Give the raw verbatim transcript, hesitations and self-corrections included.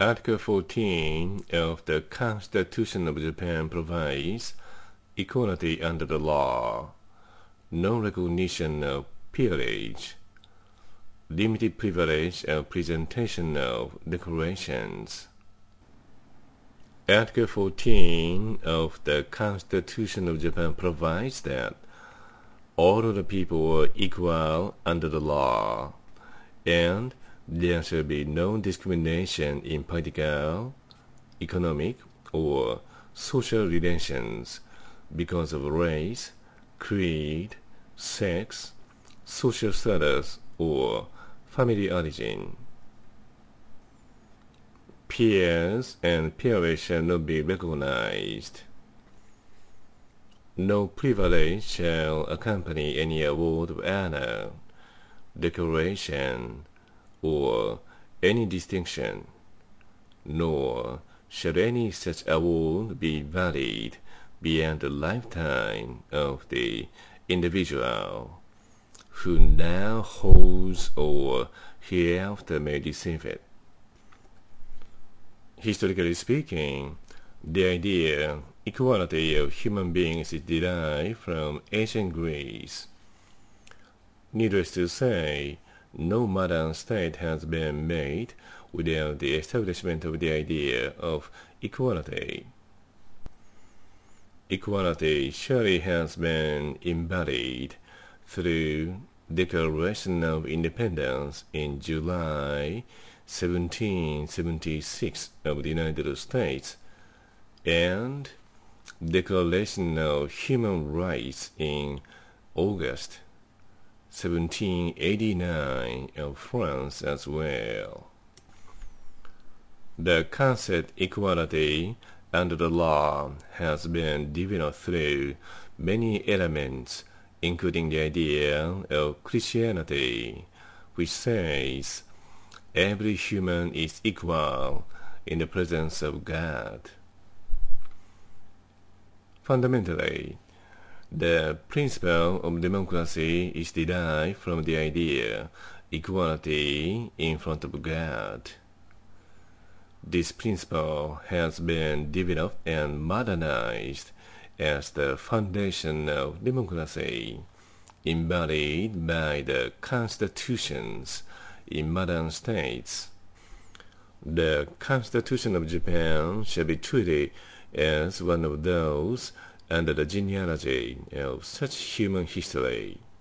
Article fourteen of the Constitution of Japan provides equality under the law, no recognition of peerage, limited privilege of presentation of declarations. Article fourteen of the Constitution of Japan provides that all of the people are equal under the law, and there shall be no discrimination in political, economic, or social relations because of race, creed, sex, social status, or family origin. Peers and peerage shall not be recognized. No privilege shall accompany any award of honor, decoration, or any distinction, nor shall any such award be valid beyond the lifetime of the individual who now holds or hereafter may receive it. Historically speaking, the idea of equality of human beings is derived from ancient Greece. Needless to say, no modern state has been made without the establishment of the idea of equality. Equality surely has been embodied through Declaration of Independence in July seventeen seventy-six of the United States and Declaration of Human Rights in August seventeen eighty-nine of France as well. The concept equality under the law has been developed through many elements, including the idea of Christianity, which says every human is equal in the presence of God. Fundamentally, the principle of democracy is derived from the idea equality in front of God. This principle has been developed and modernized as the foundation of democracy, embodied by the constitutions in modern states. The Constitution of Japan shall be treated as one of those under the genealogy of such human history.